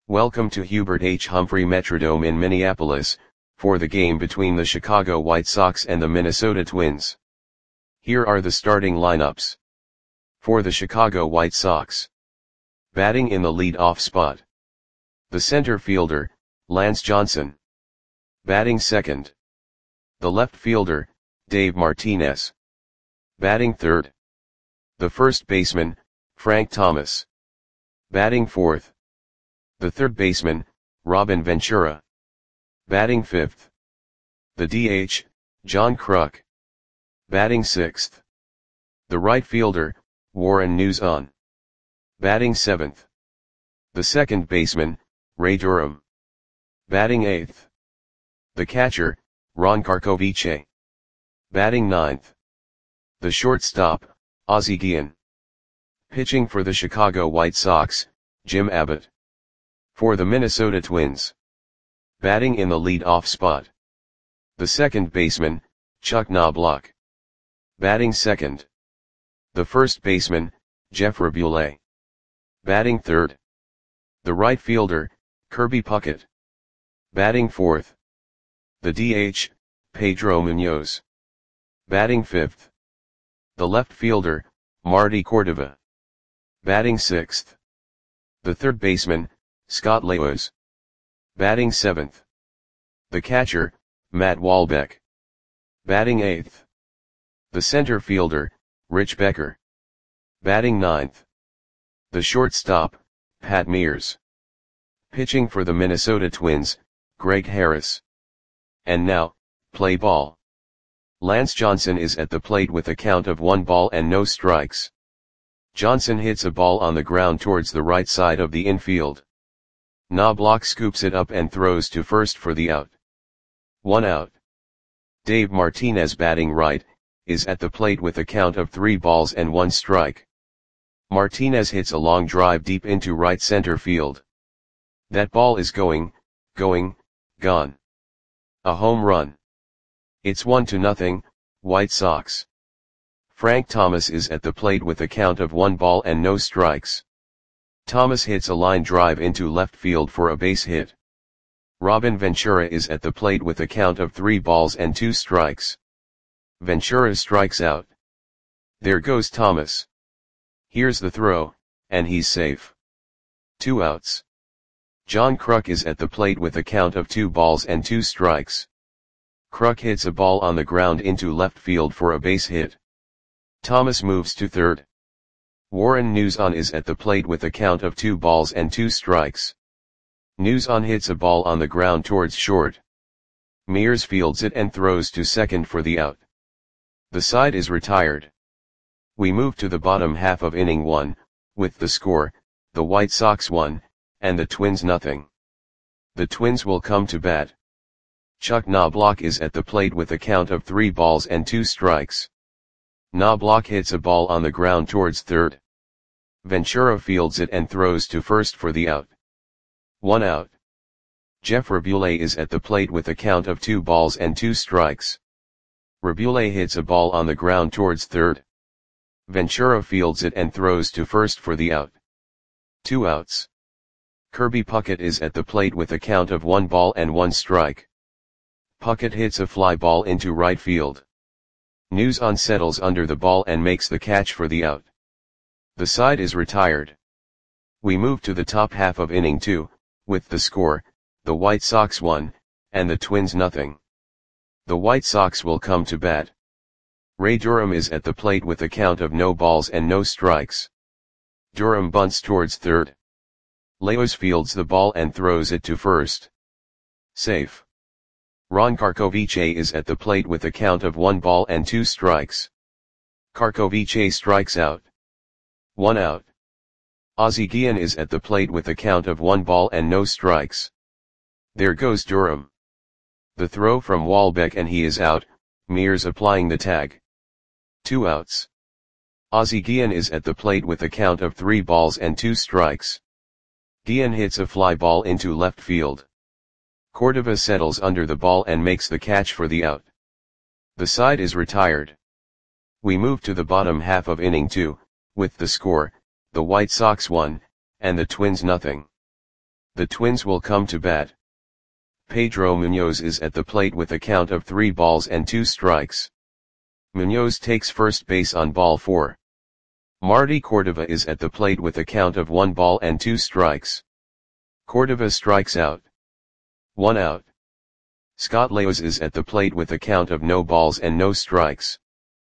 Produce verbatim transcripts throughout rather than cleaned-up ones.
Welcome to Hubert H. Humphrey Metrodome in Minneapolis, for the game between the Chicago White Sox and the Minnesota Twins. Here are the starting lineups. For the Chicago White Sox. Batting in the lead-off spot. The center fielder, Lance Johnson. Batting second. The left fielder, Dave Martinez. Batting third. The first baseman, Frank Thomas. Batting fourth. The third baseman, Robin Ventura. Batting fifth. The D H, John Kruk. Batting sixth. The right fielder, Warren Nuzon. Batting seventh. The second baseman, Ray Durham. Batting eighth. The catcher, Ron Karkovice. Batting ninth. The shortstop, Ozzie Guillen. Pitching for the Chicago White Sox, Jim Abbott. For the Minnesota Twins. Batting in the lead-off spot. The second baseman, Chuck Knobloch. Batting second. The first baseman, Jeff Rabule. Batting third. The right fielder, Kirby Puckett. Batting fourth. The D H, Pedro Munoz. Batting fifth. The left fielder, Marty Cordova. Batting sixth. The third baseman, Scott Lewis. Batting seventh. The catcher, Matt Walbeck. Batting eighth. The center fielder, Rich Becker. Batting ninth. The shortstop, Pat Mears. Pitching for the Minnesota Twins, Greg Harris. And now, play ball. Lance Johnson is at the plate with a count of one ball and no strikes. Johnson hits a ball on the ground towards the right side of the infield. Knobloch scoops it up and throws to first for the out. One out. Dave Martinez, batting right, is at the plate with a count of three balls and one strike. Martinez hits a long drive deep into right center field. That ball is going, going, gone. A home run. It's one to nothing, White Sox. Frank Thomas is at the plate with a count of one ball and no strikes. Thomas hits a line drive into left field for a base hit. Robin Ventura is at the plate with a count of three balls and two strikes. Ventura strikes out. There goes Thomas. Here's the throw, and he's safe. Two outs. John Kruk is at the plate with a count of two balls and two strikes. Kruk hits a ball on the ground into left field for a base hit. Thomas moves to third. Warren Nuzon is at the plate with a count of two balls and two strikes. Nuzon hits a ball on the ground towards short. Mears fields it and throws to second for the out. The side is retired. We move to the bottom half of inning one, with the score, the White Sox one, and the Twins nothing. The Twins will come to bat. Chuck Knobloch is at the plate with a count of three balls and two strikes. Knobloch hits a ball on the ground towards third. Ventura fields it and throws to first for the out. One out. Jeff Rabule is at the plate with a count of two balls and two strikes. Rabule hits a ball on the ground towards third. Ventura fields it and throws to first for the out. Two outs. Kirby Puckett is at the plate with a count of one ball and one strike. Puckett hits a fly ball into right field. Nuzon settles under the ball and makes the catch for the out. The side is retired. We move to the top half of inning two, with the score, the White Sox one, and the Twins nothing. The White Sox will come to bat. Ray Durham is at the plate with a count of no balls and no strikes. Durham bunts towards third. Lewis fields the ball and throws it to first. Safe. Ron Karkovice is at the plate with a count of one ball and two strikes. Karkovice strikes out. One out. Ozzie Guillen is at the plate with a count of one ball and no strikes. There goes Durham. The throw from Walbeck and he is out, Mears applying the tag. Two outs. Ozzie Guillen is at the plate with a count of three balls and two strikes. Guillen hits a fly ball into left field. Cordova settles under the ball and makes the catch for the out. The side is retired. We move to the bottom half of inning two, with the score, the White Sox one, and the Twins nothing. The Twins will come to bat. Pedro Munoz is at the plate with a count of three balls and two strikes. Munoz takes first base on ball four. Marty Cordova is at the plate with a count of one ball and two strikes. Cordova strikes out. One out. Scott Leos is at the plate with a count of no balls and no strikes.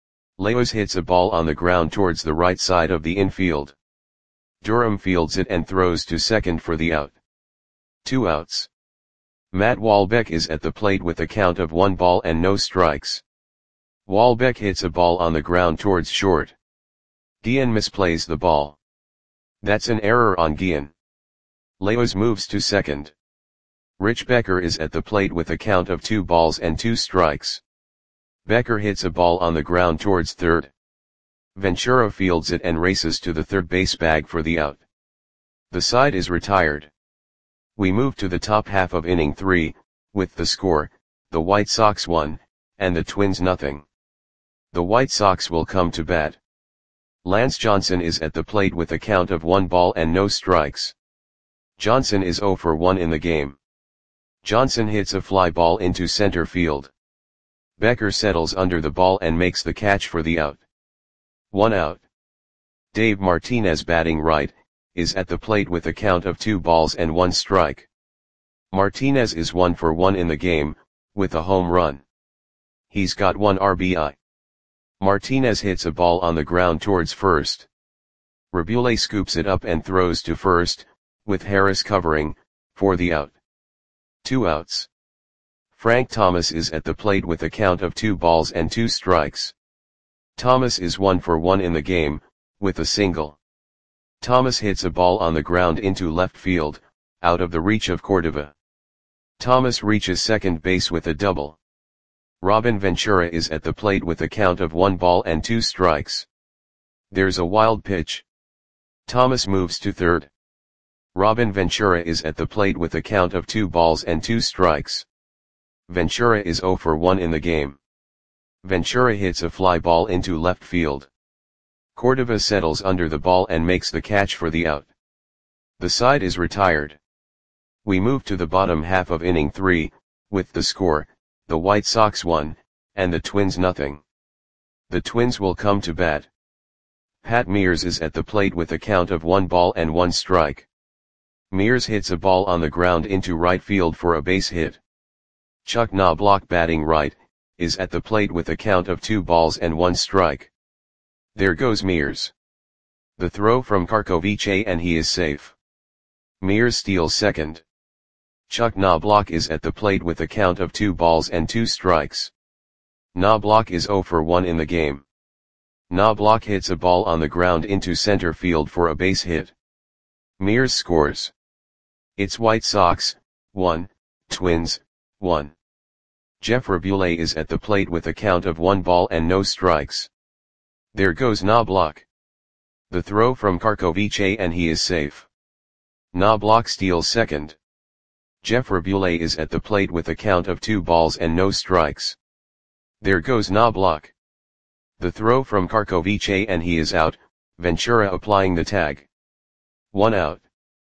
Leos hits a ball on the ground towards the right side of the infield. Durham fields it and throws to second for the out. Two outs. Matt Walbeck is at the plate with a count of one ball and no strikes. Walbeck hits a ball on the ground towards short. Guillen misplays the ball. That's an error on Guillen. Leos moves to second. Rich Becker is at the plate with a count of two balls and two strikes. Becker hits a ball on the ground towards third. Ventura fields it and races to the third base bag for the out. The side is retired. We move to the top half of inning three, with the score, the White Sox one, and the Twins nothing. The White Sox will come to bat. Lance Johnson is at the plate with a count of one ball and no strikes. Johnson is zero for one in the game. Johnson hits a fly ball into center field. Becker settles under the ball and makes the catch for the out. One out. Dave Martinez, batting right, is at the plate with a count of two balls and one strike. Martinez is one for one in the game, with a home run. He's got one R B I. Martinez hits a ball on the ground towards first. Rabule scoops it up and throws to first, with Harris covering, for the out. Two outs. Frank Thomas is at the plate with a count of two balls and two strikes. Thomas is one for one in the game, with a single. Thomas hits a ball on the ground into left field, out of the reach of Cordova. Thomas reaches second base with a double. Robin Ventura is at the plate with a count of one ball and two strikes. There's a wild pitch. Thomas moves to third. Robin Ventura is at the plate with a count of two balls and two strikes. Ventura is zero for one in the game. Ventura hits a fly ball into left field. Cordova settles under the ball and makes the catch for the out. The side is retired. We move to the bottom half of inning three, with the score, the White Sox one, and the Twins nothing. The Twins will come to bat. Pat Mears is at the plate with a count of one ball and one strike. Mears hits a ball on the ground into right field for a base hit. Chuck Knobloch, batting right, is at the plate with a count of two balls and one strike. There goes Mears. The throw from Karkovice and he is safe. Mears steals second. Chuck Knobloch is at the plate with a count of two balls and two strikes. Knobloch is zero for one in the game. Knobloch hits a ball on the ground into center field for a base hit. Mears scores. It's White Sox, one, Twins, one. Jeff Rabule is at the plate with a count of one ball and no strikes. There goes Knobloch. The throw from Karkovice and he is safe. Knobloch steals second. Jeff Rabule is at the plate with a count of two balls and no strikes. There goes Knobloch. The throw from Karkovice and he is out, Ventura applying the tag. One out.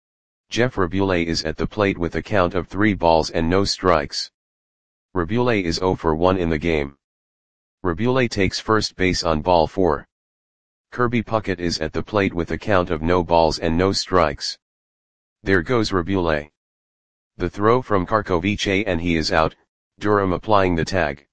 Jeff Rabule is at the plate with a count of three balls and no strikes. Rabule is zero for one in the game. Rabule takes first base on ball four. Kirby Puckett is at the plate with a count of no balls and no strikes. There goes Rabule. The throw from Karkovice and he is out, Durham applying the tag.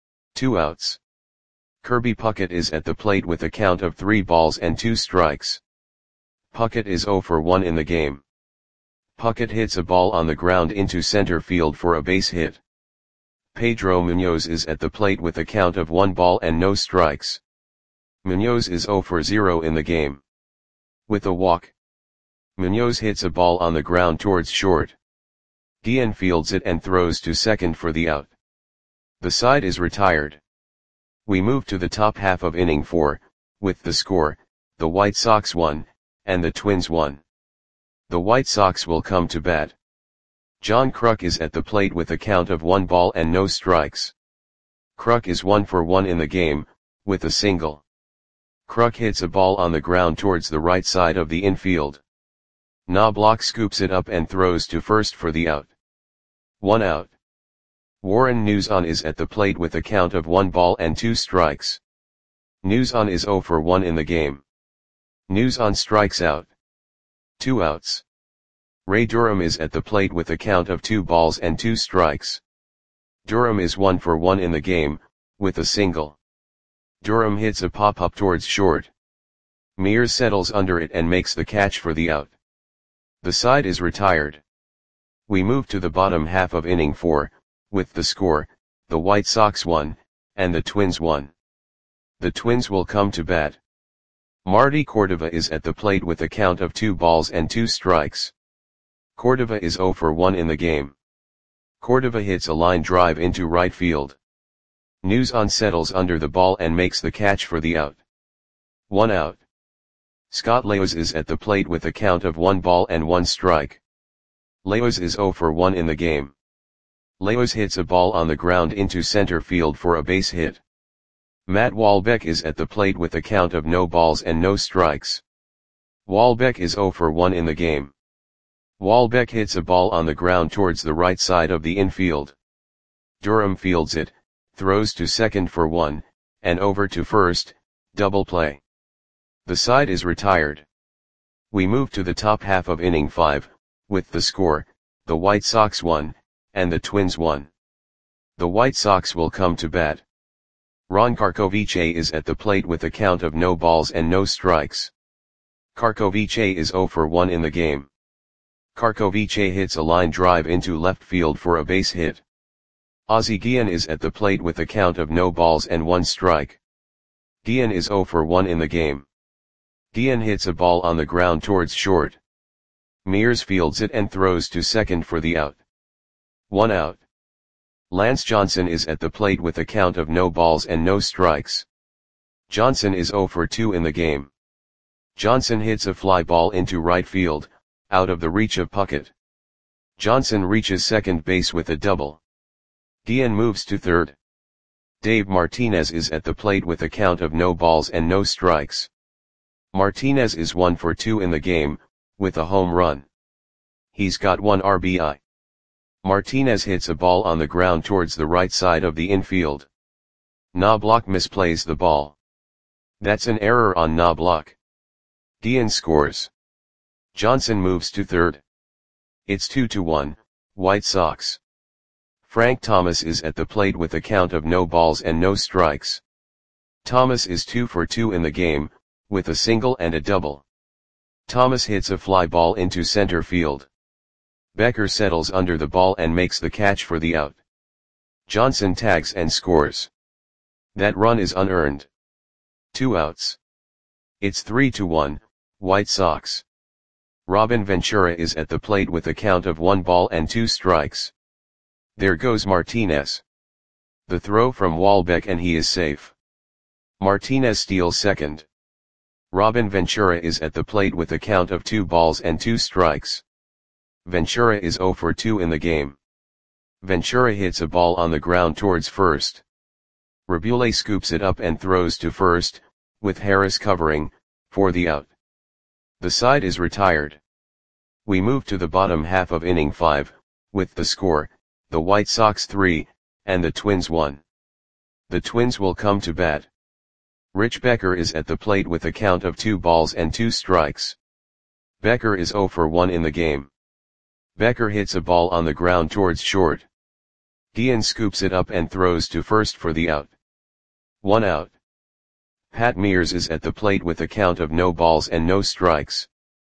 Two outs. Kirby Puckett is at the plate with a count of three balls and two strikes. Puckett is zero for one in the game. Puckett hits a ball on the ground into center field for a base hit. Pedro Munoz is at the plate with a count of one ball and no strikes. Munoz is zero for zero in the game. With a walk. Munoz hits a ball on the ground towards short. Guillen fields it and throws to second for the out. The side is retired. We move to the top half of inning four, with the score, the White Sox one, and the Twins one. The White Sox will come to bat. John Kruk is at the plate with a count of one ball and no strikes. Kruk is one for one in the game, with a single. Kruk hits a ball on the ground towards the right side of the infield. Knobloch scoops it up and throws to first for the out. One out. Warren Nuzon is at the plate with a count of one ball and two strikes. Nuzon is zero for one in the game. Nuzon strikes out. Two outs. Ray Durham is at the plate with a count of two balls and two strikes. Durham is one for one in the game, with a single. Durham hits a pop-up towards short. Mears settles under it and makes the catch for the out. The side is retired. We move to the bottom half of inning four, with the score, the White Sox won, and the Twins won. The Twins will come to bat. Marty Cordova is at the plate with a count of two balls and two strikes. Cordova is zero for one in the game. Cordova hits a line drive into right field. Nuzon settles under the ball and makes the catch for the out. One out. Scott Leos is at the plate with a count of one ball and one strike. Leos is zero for one in the game. Leos hits a ball on the ground into center field for a base hit. Matt Walbeck is at the plate with a count of no balls and no strikes. Walbeck is zero for one in the game. Walbeck hits a ball on the ground towards the right side of the infield. Durham fields it, throws to second for one, and over to first, double play. The side is retired. We move to the top half of inning five, with the score, the White Sox won, and the Twins won. The White Sox will come to bat. Ron Karkovice is at the plate with a count of no balls and no strikes. Karkovice is zero for one in the game. Karkovice hits a line drive into left field for a base hit. Ozzie Guillen is at the plate with a count of no balls and one strike. Guillen is zero for one in the game. Guillen hits a ball on the ground towards short. Mears fields it and throws to second for the out. One out. Lance Johnson is at the plate with a count of no balls and no strikes. Johnson is zero for two in the game. Johnson hits a fly ball into right field, out of the reach of Puckett. Johnson reaches second base with a double. Guillen moves to third. Dave Martinez is at the plate with a count of no balls and no strikes. Martinez is one for two in the game, with a home run. He's got one R B I. Martinez hits a ball on the ground towards the right side of the infield. Knobloch misplays the ball. That's an error on Knobloch. Guillen scores. Johnson moves to third. It's two to one, White Sox. Frank Thomas is at the plate with a count of no balls and no strikes. Thomas is two for two in the game, with a single and a double. Thomas hits a fly ball into center field. Becker settles under the ball and makes the catch for the out. Johnson tags and scores. That run is unearned. Two outs. It's three to one, White Sox. Robin Ventura is at the plate with a count of one ball and two strikes. There goes Martinez. The throw from Walbeck and he is safe. Martinez steals second. Robin Ventura is at the plate with a count of two balls and two strikes. Ventura is zero for two in the game. Ventura hits a ball on the ground towards first. Rabule scoops it up and throws to first, with Harris covering, for the out. The side is retired. We move to the bottom half of inning five, with the score, the White Sox three, and the Twins one. The Twins will come to bat. Rich Becker is at the plate with a count of two balls and two strikes. Becker is zero for one in the game. Becker hits a ball on the ground towards short. Guillen scoops it up and throws to first for the out. One out. Pat Mears is at the plate with a count of no balls and no strikes.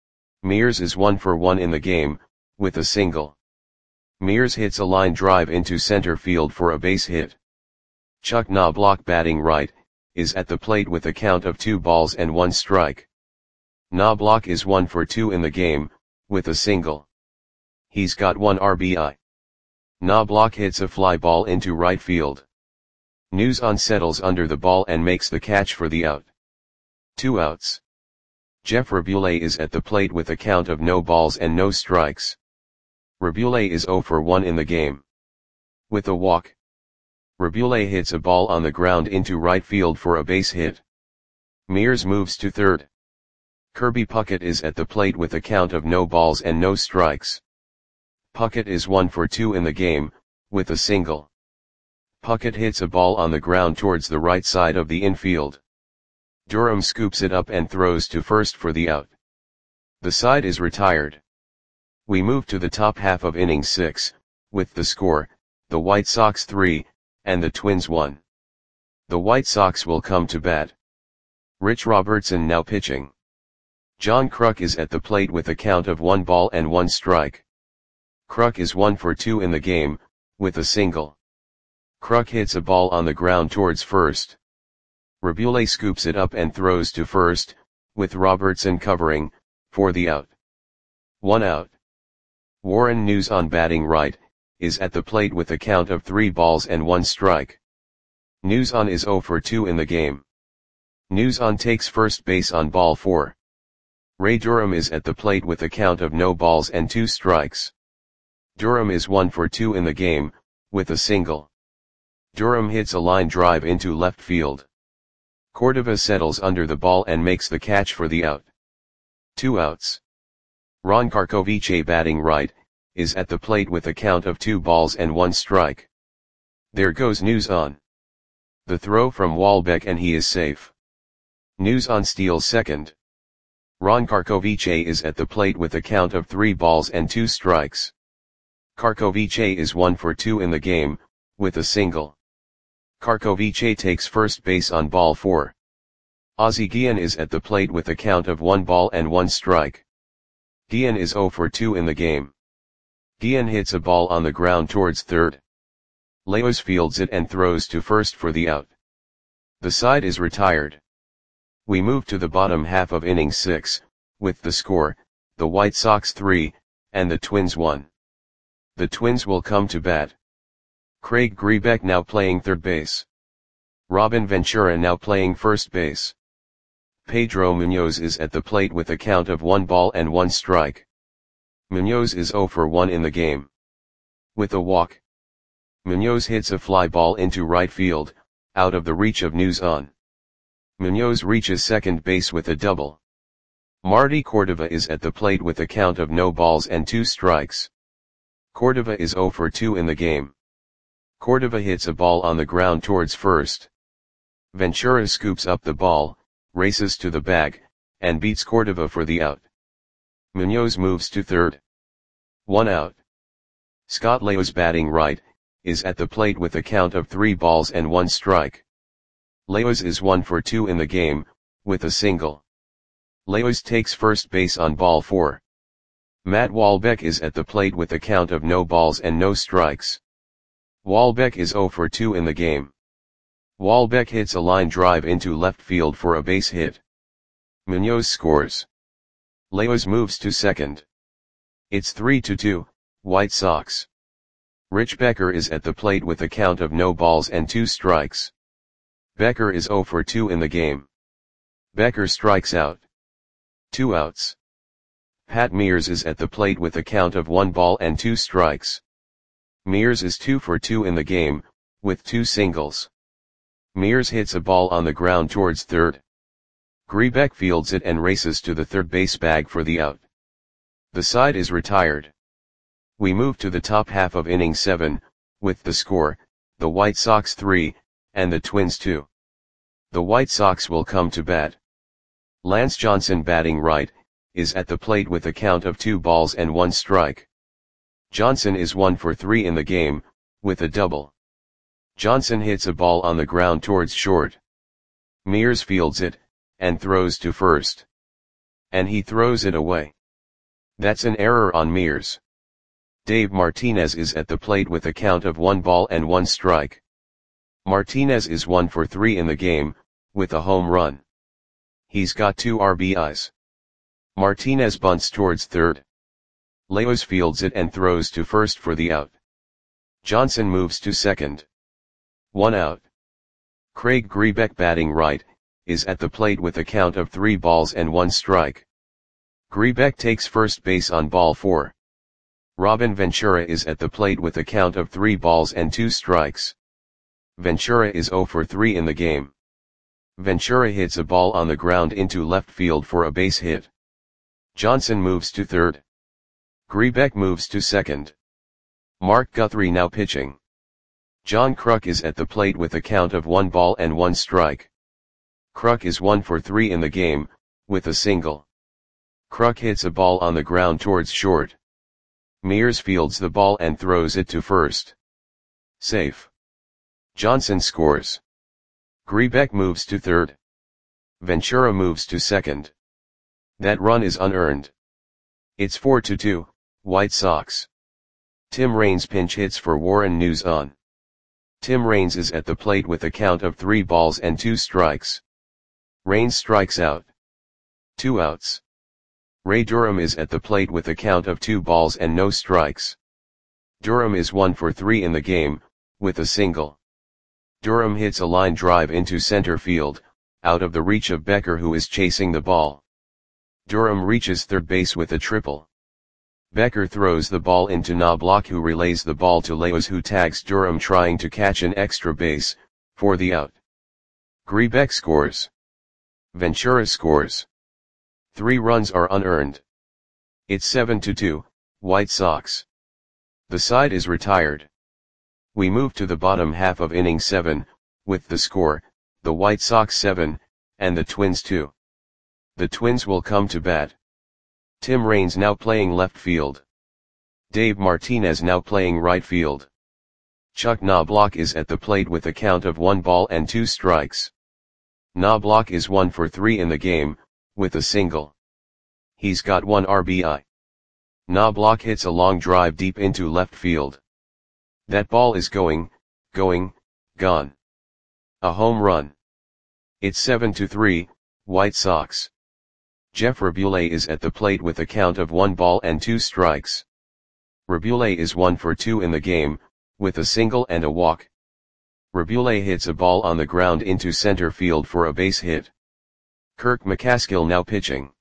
Mears is one for one in the game, with a single. Mears hits a line drive into center field for a base hit. Chuck Knobloch, batting right, is at the plate with a count of two balls and one strike. Knobloch is one for two in the game, with a single. He's got one R B I. Knobloch hits a fly ball into right field. Nuzon settles under the ball and makes the catch for the out. Two outs. Jeff Rabule is at the plate with a count of no balls and no strikes. Rabule is zero for one in the game. With a walk. Rabule hits a ball on the ground into right field for a base hit. Mears moves to third. Kirby Puckett is at the plate with a count of no balls and no strikes. Puckett is one for two in the game, with a single. Puckett hits a ball on the ground towards the right side of the infield. Durham scoops it up and throws to first for the out. The side is retired. We move to the top half of inning six, with the score, the White Sox three, and the Twins one. The White Sox will come to bat. Rich Robertson now pitching. John Kruk is at the plate with a count of one ball and one strike. Kruk is one for two in the game, with a single. Kruk hits a ball on the ground towards first. Rabule scoops it up and throws to first, with Robertson covering, for the out. One out. Warren Nuzon batting right, is at the plate with a count of three balls and one strike. Nuzon is zero for two in the game. Nuzon takes first base on ball four. Ray Durham is at the plate with a count of no balls and two strikes. Durham is one for two in the game, with a single. Durham hits a line drive into left field. Cordova settles under the ball and makes the catch for the out. Two outs. Ron Karkovice batting right, is at the plate with a count of two balls and one strike. There goes Nuzon. The throw from Walbeck and he is safe. Nuzon steals second. Ron Karkovice is at the plate with a count of three balls and two strikes. Karkovice is one for two in the game, with a single. Karkovice takes first base on ball four. Ozzie Guillen is at the plate with a count of one ball and one strike. Guillen is zero for two in the game. Guillen hits a ball on the ground towards third. Leos fields it and throws to first for the out. The side is retired. We move to the bottom half of inning six, with the score, the White Sox three, and the Twins one. The Twins will come to bat. Craig Grebeck now playing third base. Robin Ventura now playing first base. Pedro Munoz is at the plate with a count of one ball and one strike. Munoz is zero for one in the game. With a walk. Munoz hits a fly ball into right field, out of the reach of Nuzon. Munoz reaches second base with a double. Marty Cordova is at the plate with a count of no balls and two strikes. Cordova is zero for two in the game. Cordova hits a ball on the ground towards first. Ventura scoops up the ball, races to the bag, and beats Cordova for the out. Munoz moves to third. One out. Scott Leos batting right, is at the plate with a count of three balls and one strike. Leos is one for two in the game, with a single. Leos takes first base on ball four. Matt Walbeck is at the plate with a count of no balls and no strikes. Walbeck is zero for two in the game. Walbeck hits a line drive into left field for a base hit. Munoz scores. Leos moves to second. It's three to two, White Sox. Rich Becker is at the plate with a count of no balls and two strikes. Becker is zero for two in the game. Becker strikes out. Two outs. Pat Mears is at the plate with a count of one ball and two strikes. Mears is two for two in the game, with two singles. Mears hits a ball on the ground towards third. Grebeck fields it and races to the third base bag for the out. The side is retired. We move to the top half of inning seven, with the score, the White Sox three, and the Twins two. The White Sox will come to bat. Lance Johnson batting right, is at the plate with a count of two balls and one strike. Johnson is one for three in the game, with a double. Johnson hits a ball on the ground towards short. Mears fields it, and throws to first. And he throws it away. That's an error on Mears. Dave Martinez is at the plate with a count of one ball and one strike. Martinez is one for three in the game, with a home run. He's got two R B Is. Martinez bunts towards third. Leos fields it and throws to first for the out. Johnson moves to second. One out. Craig Grebeck batting right, is at the plate with a count of three balls and one strike. Grebeck takes first base on ball four. Robin Ventura is at the plate with a count of three balls and two strikes. Ventura is zero for three in the game. Ventura hits a ball on the ground into left field for a base hit. Johnson moves to third. Grebeck moves to second. Mark Guthrie now pitching. John Kruk is at the plate with a count of one ball and one strike. Kruk is one for three in the game, with a single. Kruk hits a ball on the ground towards short. Mears fields the ball and throws it to first. Safe. Johnson scores. Grebeck moves to third. Ventura moves to second. That run is unearned. It's four to two, White Sox. Tim Raines pinch hits for Warren News on. Tim Raines is at the plate with a count of three balls and two strikes. Raines strikes out. Two outs. Ray Durham is at the plate with a count of two balls and no strikes. Durham is one for three in the game, with a single. Durham hits a line drive into center field, out of the reach of Becker who is chasing the ball. Durham reaches third base with a triple. Becker throws the ball into Knobloch who relays the ball to Leos who tags Durham trying to catch an extra base, for the out. Grebeck scores. Ventura scores. Three runs are unearned. It's seven to two, White Sox. The side is retired. We move to the bottom half of inning seven, with the score, the White Sox seven, and the Twins two. The Twins will come to bat. Tim Raines now playing left field. Dave Martinez now playing right field. Chuck Knobloch is at the plate with a count of one ball and two strikes. Knobloch is one for three in the game, with a single. He's got one R B I. Knobloch hits a long drive deep into left field. That ball is going, going, gone. A home run. It's seven to three, White Sox. Jeff Rabule is at the plate with a count of one ball and two strikes. Rabule is one for two in the game, with a single and a walk. Rabule hits a ball on the ground into center field for a base hit. Kirk McCaskill now pitching.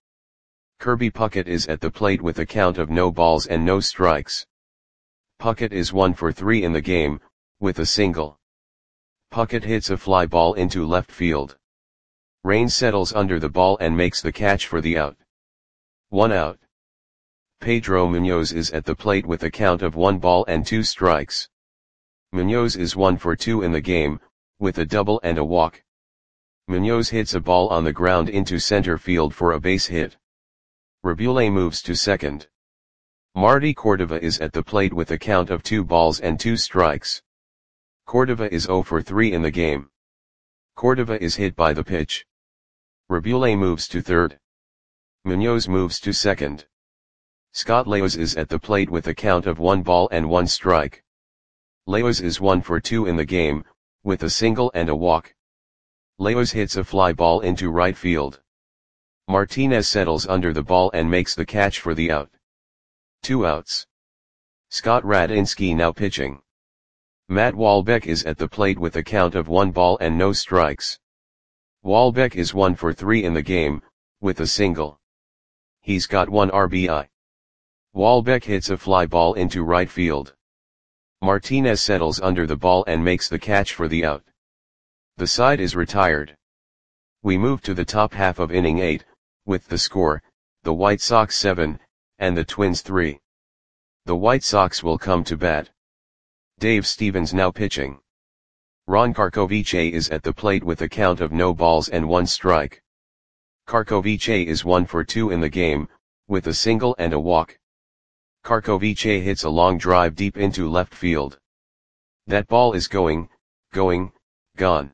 Kirby Puckett is at the plate with a count of no balls and no strikes. Puckett is one for three in the game, with a single. Puckett hits a fly ball into left field. Raines settles under the ball and makes the catch for the out. One out. Pedro Munoz is at the plate with a count of one ball and two strikes. Munoz is one for two in the game, with a double and a walk. Munoz hits a ball on the ground into center field for a base hit. Rabule moves to second. Marty Cordova is at the plate with a count of two balls and two strikes. Cordova is zero for three in the game. Cordova is hit by the pitch. Rabule moves to third. Munoz moves to second. Scott Leos is at the plate with a count of one ball and one strike. Leos is one for two in the game, with a single and a walk. Leos hits a fly ball into right field. Martinez settles under the ball and makes the catch for the out. Two outs. Scott Radinsky now pitching. Matt Walbeck is at the plate with a count of one ball and no strikes. Walbeck is one for three in the game, with a single. He's got one R B I. Walbeck hits a fly ball into right field. Martinez settles under the ball and makes the catch for the out. The side is retired. We move to the top half of inning eight, with the score, the White Sox seven, and the Twins three. The White Sox will come to bat. Dave Stevens now pitching. Ron Karkovice is at the plate with a count of no balls and one strike. Karkovice is one for two in the game, with a single and a walk. Karkovice hits a long drive deep into left field. That ball is going, going, gone.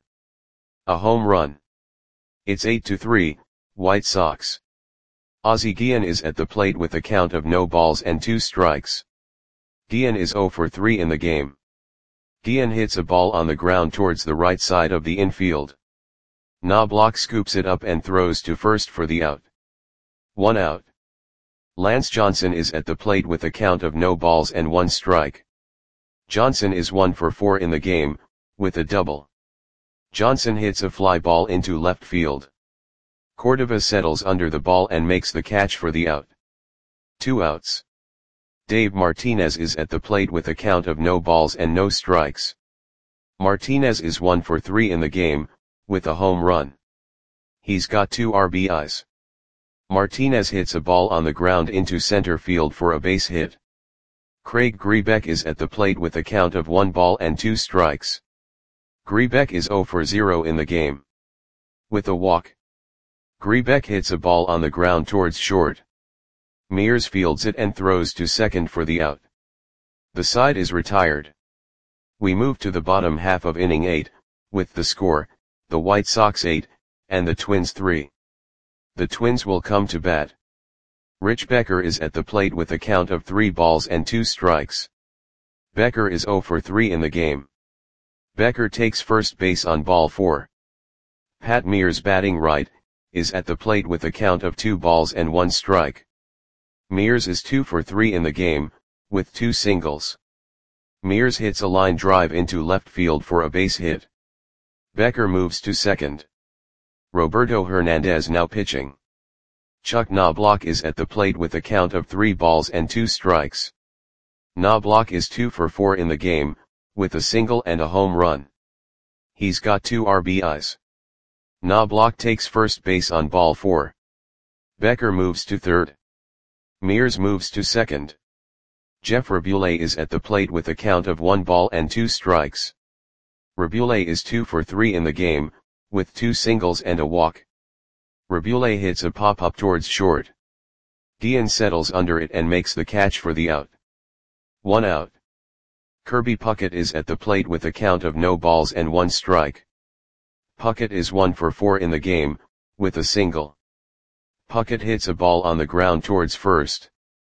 A home run. It's eight to three, White Sox. Ozzie Guillen is at the plate with a count of no balls and two strikes. Guillen is zero for three in the game. Guillen hits a ball on the ground towards the right side of the infield. Knobloch scoops it up and throws to first for the out. One out. Lance Johnson is at the plate with a count of no balls and one strike. Johnson is one for four in the game, with a double. Johnson hits a fly ball into left field. Cordova settles under the ball and makes the catch for the out. Two outs. Dave Martinez is at the plate with a count of no balls and no strikes. Martinez is one for three in the game, with a home run. He's got two R B Is. Martinez hits a ball on the ground into center field for a base hit. Craig Grebeck is at the plate with a count of one ball and two strikes. Grebeck is zero for zero in the game. With a walk. Grebeck hits a ball on the ground towards short. Mears fields it and throws to second for the out. The side is retired. We move to the bottom half of inning eight, with the score, the White Sox eight, and the Twins three. The Twins will come to bat. Rich Becker is at the plate with a count of three balls and two strikes. Becker is zero for three in the game. Becker takes first base on ball four. Pat Mears, batting right, is at the plate with a count of two balls and one strike. Mears is two for three in the game, with two singles. Mears hits a line drive into left field for a base hit. Becker moves to second. Roberto Hernandez now pitching. Chuck Knobloch is at the plate with a count of three balls and two strikes. Knobloch is two for four in the game, with a single and a home run. He's got two R B Is. Knobloch takes first base on ball four. Becker moves to third. Mears moves to second. Jeff Rabule is at the plate with a count of one ball and two strikes. Rabule is two for three in the game, with two singles and a walk. Rabule hits a pop-up towards short. Guillen settles under it and makes the catch for the out. One out. Kirby Puckett is at the plate with a count of no balls and one strike. Puckett is one for four in the game, with a single. Puckett hits a ball on the ground towards first.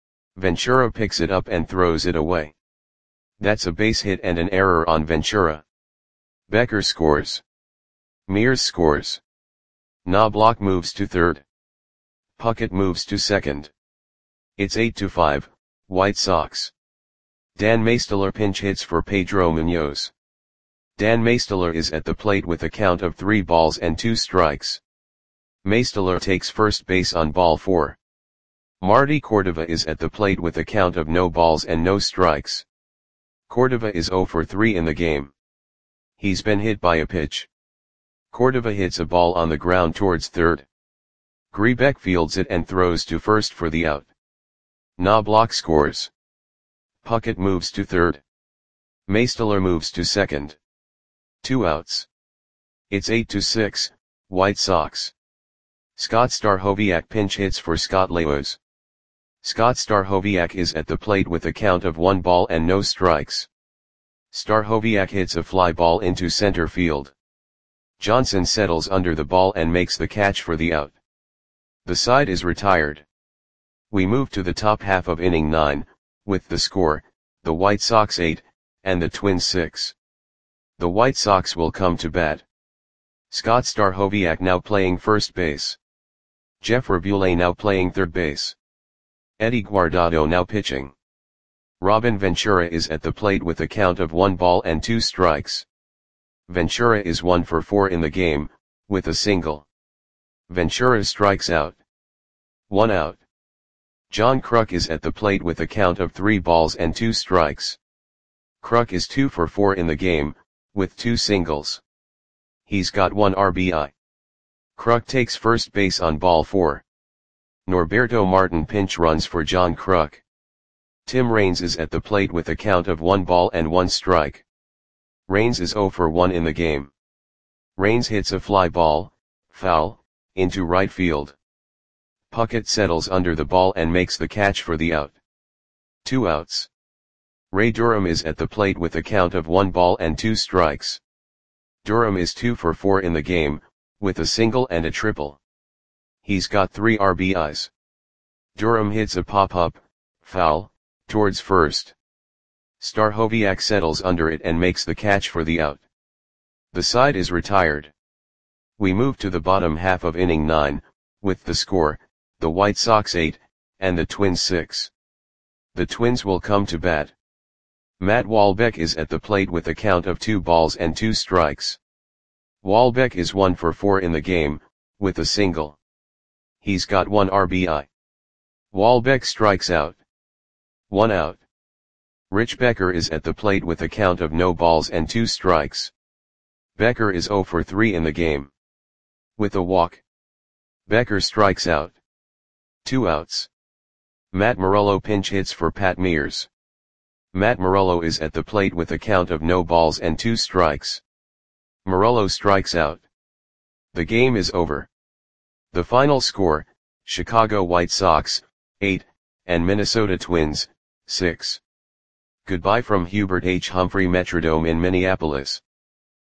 Ventura picks it up and throws it away. That's a base hit and an error on Ventura. Becker scores. Mears scores. Knobloch moves to third. Puckett moves to second. It's eight to five, White Sox. Dan Maesteler pinch hits for Pedro Munoz. Dan Maesteler is at the plate with a count of three balls and two strikes. Maesteler takes first base on ball four. Marty Cordova is at the plate with a count of no balls and no strikes. Cordova is zero for three in the game. He's been hit by a pitch. Cordova hits a ball on the ground towards third. Grebeck fields it and throws to first for the out. Knobloch scores. Puckett moves to third. Maesteler moves to second. Two outs. It's eight to six, White Sox. Scott Stachowiak pinch hits for Scott Laos. Scott Stachowiak is at the plate with a count of one ball and no strikes. Stachowiak hits a fly ball into center field. Johnson settles under the ball and makes the catch for the out. The side is retired. We move to the top half of inning nine, with the score, the White Sox eight, and the Twins six. The White Sox will come to bat. Scott Stachowiak now playing first base. Jeff Rabule now playing third base. Eddie Guardado now pitching. Robin Ventura is at the plate with a count of one ball and two strikes. Ventura is one for four in the game, with a single. Ventura strikes out. One out. John Kruk is at the plate with a count of three balls and two strikes. Kruk is two for four in the game, with two singles. He's got one R B I. Kruk takes first base on ball four. Norberto Martin pinch runs for John Kruk. Tim Raines is at the plate with a count of one ball and one strike. Raines is zero for one in the game. Raines hits a fly ball, foul, into right field. Puckett settles under the ball and makes the catch for the out. Two outs. Ray Durham is at the plate with a count of one ball and two strikes. Durham is two for four in the game, with a single and a triple. He's got three R B Is. Durham hits a pop-up, foul, towards first. Stachowiak settles under it and makes the catch for the out. The side is retired. We move to the bottom half of inning nine, with the score, the White Sox eight, and the Twins six. The Twins will come to bat. Matt Wahlbeck is at the plate with a count of two balls and two strikes. Wahlbeck is one for four in the game, with a single. He's got one R B I. Wahlbeck strikes out. One out. Rich Becker is at the plate with a count of no balls and two strikes. Becker is zero for three in the game. With a walk. Becker strikes out. Two outs. Matt Morello pinch hits for Pat Mears. Matt Morello is at the plate with a count of no balls and two strikes. Morello strikes out. The game is over. The final score, Chicago White Sox, eight, and Minnesota Twins, six. Goodbye from Hubert H. Humphrey Metrodome in Minneapolis.